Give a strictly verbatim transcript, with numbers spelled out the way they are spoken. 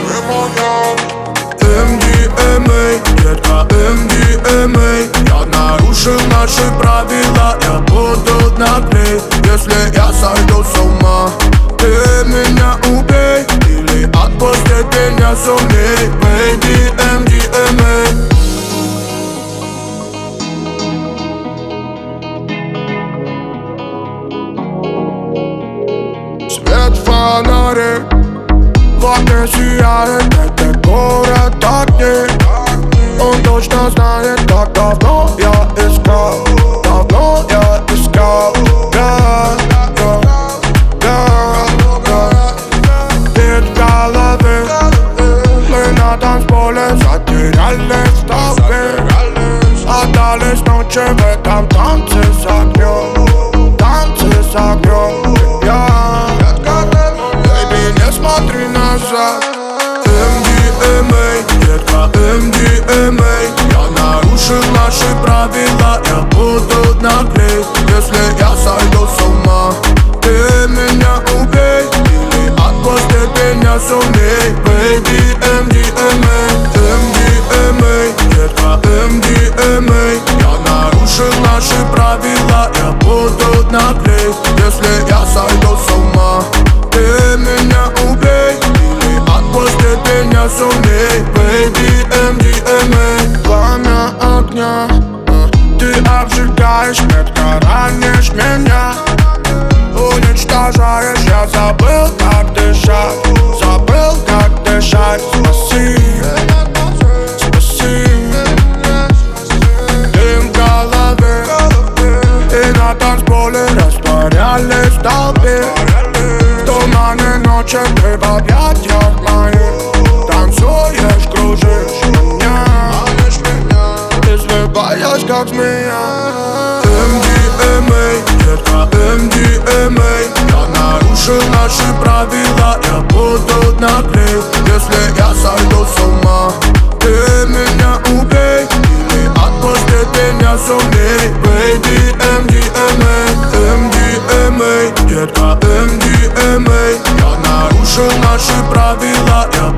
эм ди эм эй, детка, эм ди эм эй. Я нарушил наши правила, я буду наглей. Если я сойду с ума, ты меня убей или отпусти меня сумей. Baby, эм ди эм эй. Свет фонарей в окне сияет, это город огней. Он точно знает, как давно я искал, давно я искал. Yeah, yeah, yeah, yeah. Вид в голове, мы на танцполе затерялись в толпе. Остались ночи в этом танце с огнем, танце с огнем. Смотри назад. эм ди эм эй, детка, эм ди эм эй. Я нарушил наши правила, я буду наглей. Если я сойду с ума, ты меня убей или отпусти меня сумей. Baby, эм ди эм эй, эм ди эм эй, детка, эм ди эм эй. Я нарушил наши правила, я буду наглей. Если я сойду с ума, ты меня убей или отпусти меня сумей. Baby, эм ди эм эй. Пламя огня, ты обжигаешь, метко ранишь меня, уничтожаешь. Я забыл, как дышать, забыл, как дышать. Спаси, спаси. Дым в голове, и на танцполе растворялись в толпе. Ночи ты в объятиях моих танцуешь, кружишь меня, извиваясь как змея. эм ди эм эй, детка, эм ди эм эй. Я нарушил наши правила, я буду наглей. Если я сойду с ума, ты меня убей или отпусти меня сумей. Baby, эм ди эм эй, эм ди эм эй, детка, эм ди эм эй. Я нарушил наши правила, я